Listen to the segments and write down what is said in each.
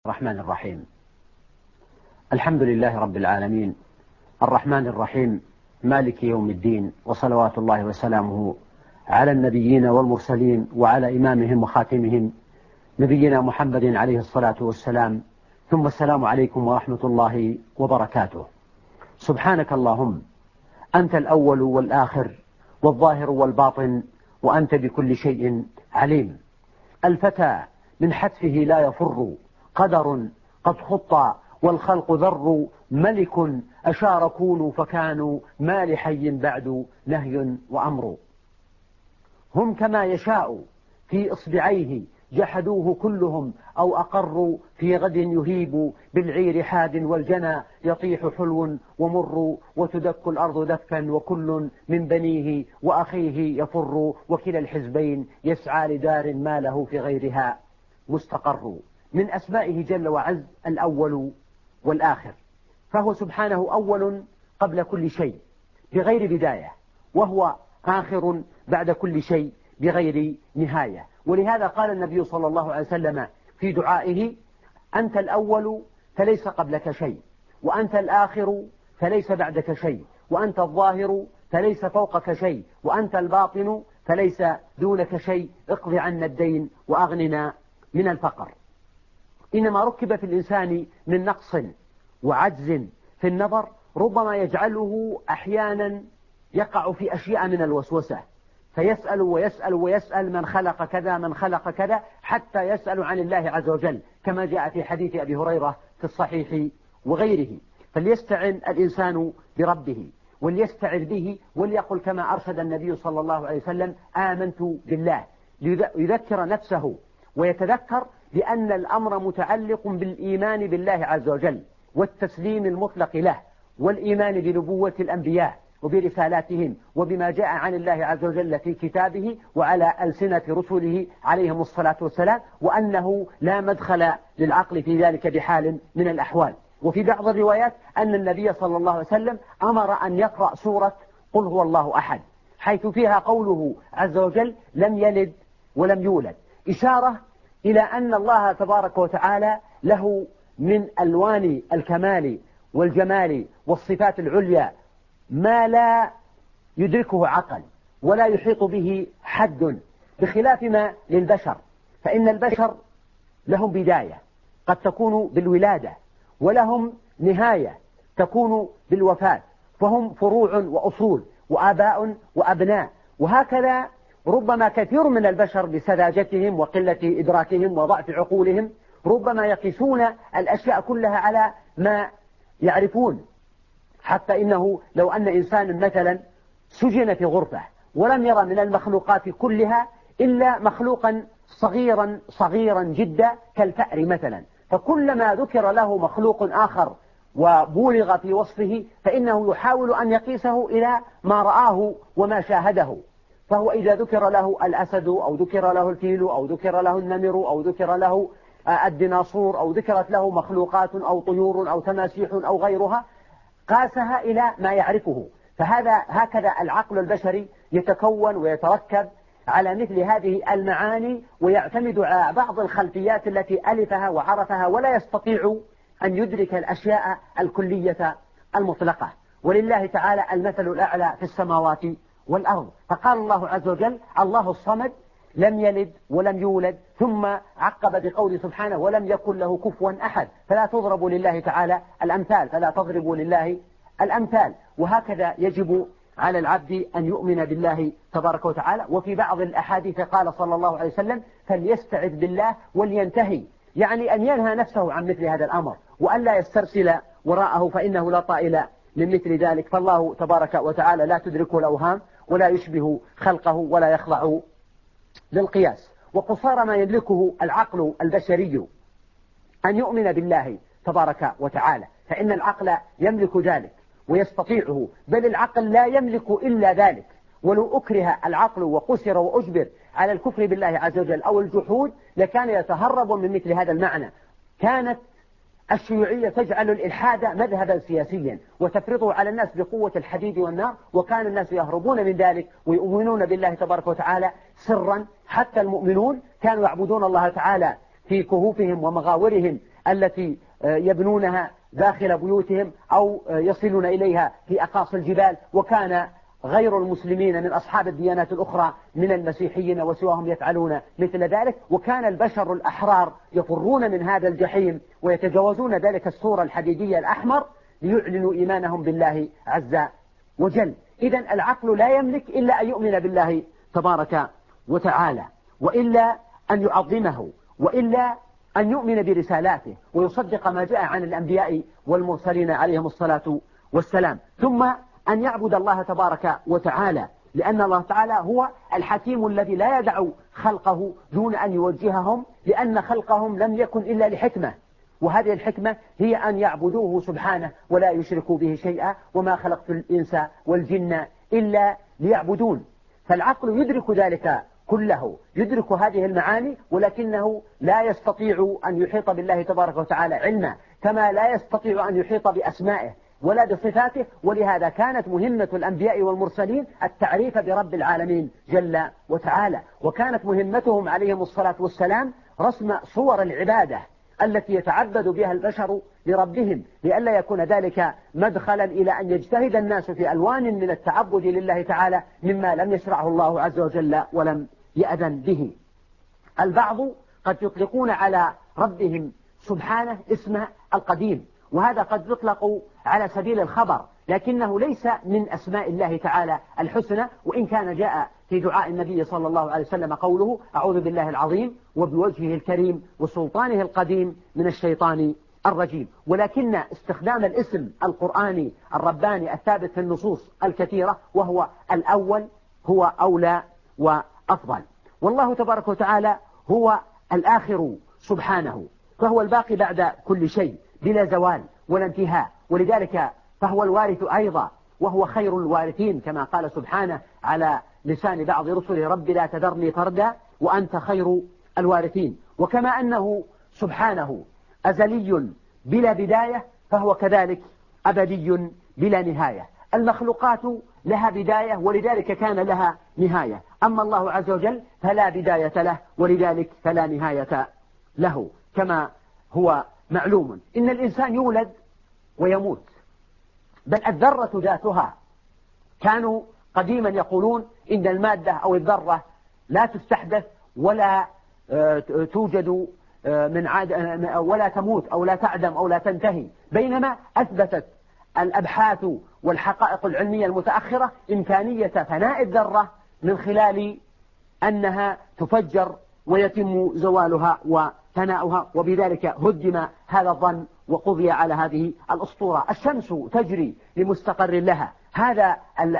الرحمن الرحيم. الحمد لله رب العالمين الرحمن الرحيم مالك يوم الدين، وصلوات الله وسلامه على النبيين والمرسلين وعلى إمامهم وخاتمهم نبينا محمد عليه الصلاة والسلام، ثم السلام عليكم ورحمة الله وبركاته. سبحانك اللهم أنت الأول والآخر والظاهر والباطن، وأنت بكل شيء عليم. الفتى من حتفه لا يفر، قدر قد خط والخلق ذر، ملك أشار كونوا فكانوا، ما لحي بعد نهي وأمر. هم كما يشاء في إصبعيه، جحدوه كلهم أو أقروا، في غد يهيب بالعير حاد، والجنى يطيح حلو ومر، وتدك الأرض دكا وكل من بنيه وأخيه يفر، وكلا الحزبين يسعى لدار ما له في غيرها مستقر. من أسمائه جل وعز الأول والآخر، فهو سبحانه أول قبل كل شيء بغير بداية، وهو آخر بعد كل شيء بغير نهاية. ولهذا قال النبي صلى الله عليه وسلم في دعائه: أنت الأول فليس قبلك شيء، وأنت الآخر فليس بعدك شيء، وأنت الظاهر فليس فوقك شيء، وأنت الباطن فليس دونك شيء، اقض عنا الدين وأغننا من الفقر. إنما ركب في الإنسان من نقص وعجز في النظر ربما يجعله أحيانا يقع في أشياء من الوسوسة، فيسأل ويسأل ويسأل من خلق كذا من خلق كذا، حتى يسأل عن الله عز وجل، كما جاء في حديث أبي هريرة في الصحيح وغيره. فليستعن الإنسان بربه وليستعذ به، وليقل كما أرشد النبي صلى الله عليه وسلم: آمنت بالله، ليذكر نفسه ويتذكر بأن الأمر متعلق بالإيمان بالله عز وجل والتسليم المطلق له، والإيمان بنبوة الأنبياء وبرسالاتهم وبما جاء عن الله عز وجل في كتابه وعلى ألسنة رسله عليهم الصلاة والسلام، وأنه لا مدخل للعقل في ذلك بحال من الأحوال. وفي بعض الروايات أن النبي صلى الله عليه وسلم أمر أن يقرأ سورة قل هو الله أحد، حيث فيها قوله عز وجل: لم يلد ولم يولد، إشارة إلى أن الله تبارك وتعالى له من ألوان الكمال والجمال والصفات العليا ما لا يدركه عقل ولا يحيط به حد، بخلاف ما للبشر، فإن البشر لهم بداية قد تكون بالولادة، ولهم نهاية تكون بالوفاة، فهم فروع وأصول وآباء وأبناء. وهكذا ربما كثير من البشر بسذاجتهم وقلة إدراكهم وضعف عقولهم ربما يقيسون الأشياء كلها على ما يعرفون، حتى إنه لو أن إنسان مثلا سجن في غرفة ولم يرى من المخلوقات كلها إلا مخلوقا صغيرا جدا كالفأر مثلا، فكلما ذكر له مخلوق آخر وبولغ في وصفه فإنه يحاول أن يقيسه إلى ما رآه وما شاهده. فهو إذا ذكر له الأسد أو ذكر له الفيل أو ذكر له النمر أو ذكر له الديناصور أو ذكرت له مخلوقات أو طيور أو تماسيح أو غيرها قاسها إلى ما يعرفه. هكذا العقل البشري يتكون ويتركب على مثل هذه المعاني، ويعتمد على بعض الخلفيات التي ألفها وعرفها، ولا يستطيع أن يدرك الأشياء الكلية المطلقة. ولله تعالى المثل الأعلى في السماوات والأرض. فقال الله عز وجل: الله الصمد لم يلد ولم يولد، ثم عقب بقول سبحانه: ولم يكن له كفوا أحد. فلا تضربوا لله تعالى الأمثال، فلا تضربوا لله الأمثال. وهكذا يجب على العبد أن يؤمن بالله تبارك وتعالى. وفي بعض الأحاديث قال صلى الله عليه وسلم: فليستعذ بالله ولينتهي، يعني أن ينهى نفسه عن مثل هذا الأمر وأن لا يسترسل وراءه، فإنه لا طائل من مثل ذلك. فالله تبارك وتعالى لا تدركه الأوهام ولا يشبه خلقه ولا يخضع للقياس. وقصار ما يملكه العقل البشري أن يؤمن بالله تبارك وتعالى، فإن العقل يملك ذلك ويستطيعه، بل العقل لا يملك إلا ذلك. ولو أكره العقل وقسر وأجبر على الكفر بالله عز وجل أو الجحود لكان يتهرب من مثل هذا المعنى. كانت الشيوعية تجعل الإلحاد مذهبا سياسيا وتفرضه على الناس بقوة الحديد والنار، وكان الناس يهربون من ذلك ويؤمنون بالله تبارك وتعالى سرا. حتى المؤمنون كانوا يعبدون الله تعالى في كهوفهم ومغاورهم التي يبنونها داخل بيوتهم أو يصلون إليها في أقاصي الجبال، وكان غير المسلمين من أصحاب الديانات الأخرى من المسيحيين وسواهم يفعلون مثل ذلك، وكان البشر الأحرار يفرون من هذا الجحيم ويتجاوزون ذلك السور الحديدية الأحمر ليعلنوا إيمانهم بالله عز وجل. إذن العقل لا يملك إلا أن يؤمن بالله تبارك وتعالى، وإلا أن يعظمه، وإلا أن يؤمن برسالاته ويصدق ما جاء عن الأنبياء والمرسلين عليهم الصلاة والسلام، ثم أن يعبد الله تبارك وتعالى، لأن الله تعالى هو الحكيم الذي لا يدع خلقه دون أن يوجههم، لأن خلقهم لم يكن إلا لحكمة، وهذه الحكمة هي أن يعبدوه سبحانه ولا يشركوا به شيئا، وما خلقت الإنس والجن إلا ليعبدون. فالعقل يدرك ذلك كله، يدرك هذه المعاني، ولكنه لا يستطيع أن يحيط بالله تبارك وتعالى علما، كما لا يستطيع أن يحيط بأسمائه ولا بصفاته. ولهذا كانت مهمة الأنبياء والمرسلين التعريف برب العالمين جل وتعالى، وكانت مهمتهم عليهم الصلاة والسلام رسم صور العبادة التي يتعبد بها البشر لربهم، لئلا يكون ذلك مدخلا إلى أن يجتهد الناس في ألوان من التعبد لله تعالى مما لم يشرعه الله عز وجل ولم يأذن به. البعض قد يطلقون على ربهم سبحانه اسم القديم، وهذا قد يطلق على سبيل الخبر، لكنه ليس من أسماء الله تعالى الحسنى، وإن كان جاء في دعاء النبي صلى الله عليه وسلم قوله: أعوذ بالله العظيم وبوجهه الكريم وسلطانه القديم من الشيطان الرجيم. ولكن استخدام الاسم القرآني الرباني الثابت في النصوص الكثيرة وهو الأول هو أولى وأفضل. والله تبارك وتعالى هو الآخر سبحانه، فهو الباقي بعد كل شيء بلا زوال ولا انتهاء، ولذلك فهو الوارث أيضا، وهو خير الوارثين كما قال سبحانه على لسان بعض رسله: رب لا تذرني فردا وأنت خير الوارثين. وكما أنه سبحانه أزلي بلا بداية، فهو كذلك أبدي بلا نهاية. المخلوقات لها بداية ولذلك كان لها نهاية، أما الله عز وجل فلا بداية له ولذلك فلا نهاية له، كما هو معلوم. إن الإنسان يولد ويموت، بل الذرة ذاتها كانوا قديما يقولون إن المادة أو الذرة لا تستحدث ولا توجد من ولا تموت أو لا تعدم أو لا تنتهي، بينما أثبتت الأبحاث والحقائق العلمية المتأخرة إمكانية فناء الذرة من خلال أنها تفجر ويتم زوالها وفناؤها، وبذلك هدم هذا الظن وقضي على هذه الأسطورة. الشمس تجري لمستقر لها، هذا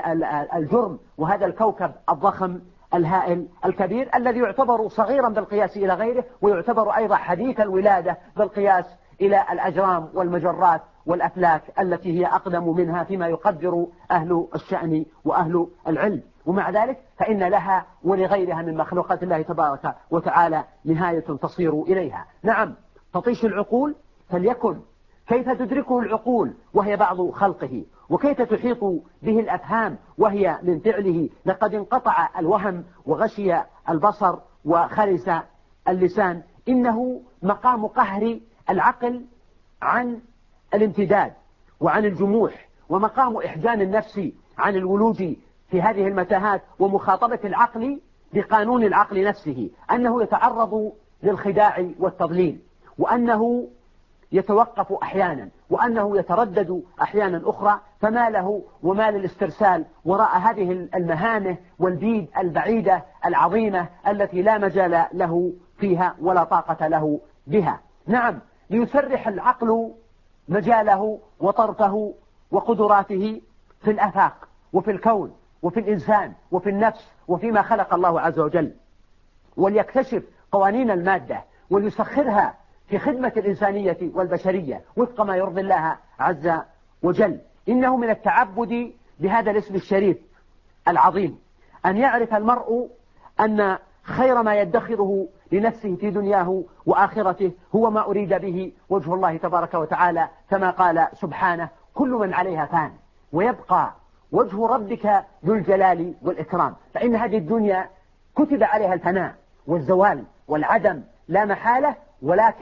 الجرم وهذا الكوكب الضخم الهائل الكبير الذي يعتبر صغيرا بالقياس إلى غيره، ويعتبر أيضا حديث الولادة بالقياس إلى الأجرام والمجرات والأفلاك التي هي أقدم منها فيما يقدر أهل الشأن وأهل العلم. ومع ذلك فإن لها ولغيرها من مخلوقات الله تبارك وتعالى نهاية تصير إليها. نعم تطيش العقول، فليكن كيف تدركه العقول وهي بعض خلقه، وكيف تحيط به الأفهام وهي من فعله. لقد انقطع الوهم وغشي البصر وخرس اللسان. إنه مقام قهر العقل عن الامتداد وعن الجموح، ومقام إحجام النفس عن الولوج في هذه المتاهات، ومخاطبة العقل بقانون العقل نفسه، أنه يتعرض للخداع والتضليل، وأنه يتوقف أحيانا، وأنه يتردد أحيانا أخرى، فما له وما للاسترسال وراء هذه المهانة والبيد البعيدة العظيمة التي لا مجال له فيها ولا طاقة له بها. نعم ليسرح العقل مجاله وطرفه وقدراته في الآفاق وفي الكون وفي الإنسان وفي النفس وفيما خلق الله عز وجل، وليكتشف قوانين المادة وليسخرها في خدمة الإنسانية والبشرية وفق ما يرضي الله عز وجل. إنه من التعبد بهذا الاسم الشريف العظيم أن يعرف المرء أن خير ما يدخره لنفسه في دنياه وآخرته هو ما أريد به وجه الله تبارك وتعالى، كما قال سبحانه: كل من عليها فان ويبقى وجه ربك ذو الجلال والإكرام. فإن هذه الدنيا كتب عليها الفناء والزوال والعدم لا محالة، ولكن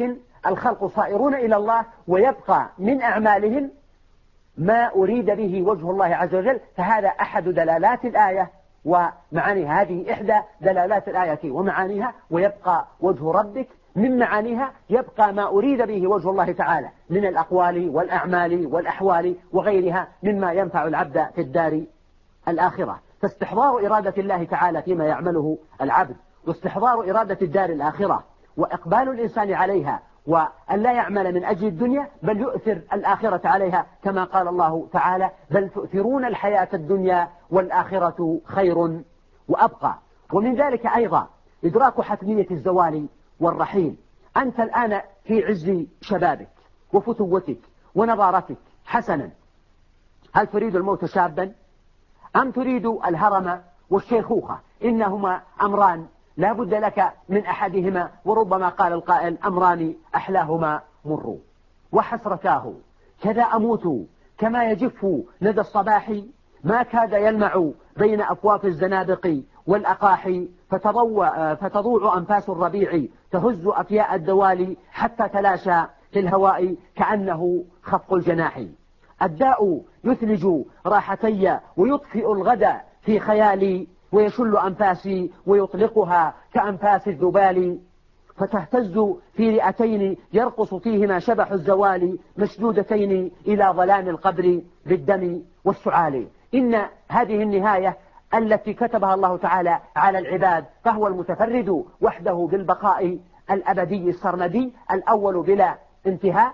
الخلق صائرون إلى الله، ويبقى من أعمالهم ما أريد به وجه الله عز وجل. فهذا أحد دلالات الآية ومعانيها، هذه إحدى دلالات الآية ومعانيها. ويبقى وجه ربك من معانيها يبقى ما أريد به وجه الله تعالى من الأقوال والأعمال والأحوال وغيرها مما ينفع العبد في الدار الآخرة. فاستحضار إرادة الله تعالى فيما يعمله العبد، واستحضار إرادة الدار الآخرة، وإقبال الإنسان عليها، وأن لا يعمل من أجل الدنيا بل يؤثر الآخرة عليها، كما قال الله تعالى: بل تؤثرون الحياة الدنيا والآخرة خير وأبقى. ومن ذلك أيضا إدراك حتمية الزوال والرحيل. أنت الآن في عز شبابك وفتوتك ونضارتك، حسنا، هل تريد الموت شابا أم تريد الهرم والشيخوخة؟ إنهما أمران لا بد لك من أحدهما، وربما قال القائل: أمران أحلاهما مر وحسرتاه كذا أموت كما يجف ندى الصباح، ما كاد يلمع بين أكواف الزنادق والأقاحي، فتضوع أنفاس الربيع تهز أفياء الدوالي، حتى تلاشى في الهواء كأنه خفق الجناح. الداء يثلج راحتي ويطفئ الغد في خيالي، ويشل أنفاسي ويطلقها كأنفاس الذبال، فتهتز في رئتين يرقص فيهما شبح الزوال، مشدودتين إلى ظلام القبر بالدم والسعال. إن هذه النهاية التي كتبها الله تعالى على العباد، فهو المتفرد وحده بالبقاء الأبدي السرمدي، الأول بلا انتهاء،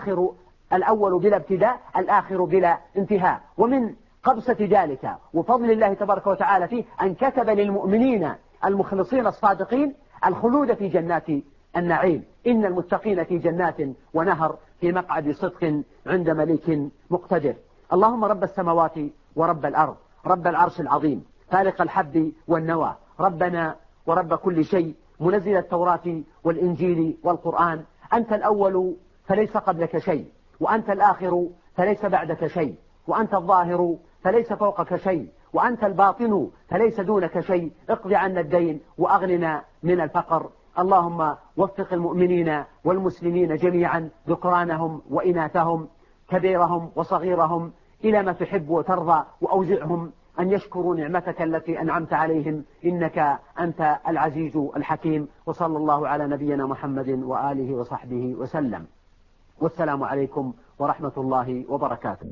الأول بلا ابتداء، الآخر بلا انتهاء. ومن قبسة ذلك وفضل الله تبارك وتعالى فيه أن كتب للمؤمنين المخلصين الصادقين الخلود في جنات النعيم. إن المتقين في جنات ونهر في مقعد صدق عند مليك مقتدر. اللهم رب السماوات ورب الأرض، رب العرش العظيم، فالق الحب والنوى، ربنا ورب كل شيء، منزل التوراة والإنجيل والقرآن، أنت الأول فليس قبلك شيء، وأنت الآخر فليس بعدك شيء، وأنت الظاهر فليس فوقك شيء، وأنت الباطن فليس دونك شيء. اقض عنا الدين وأغننا من الفقر. اللهم وفق المؤمنين والمسلمين جميعا، ذكرانهم وإناثهم، كبيرهم وصغيرهم، إلى ما تحب وترضى، وأوزعهم أن يشكروا نعمتك التي أنعمت عليهم، إنك أنت العزيز الحكيم. وصلى الله على نبينا محمد وآله وصحبه وسلم، والسلام عليكم ورحمة الله وبركاته.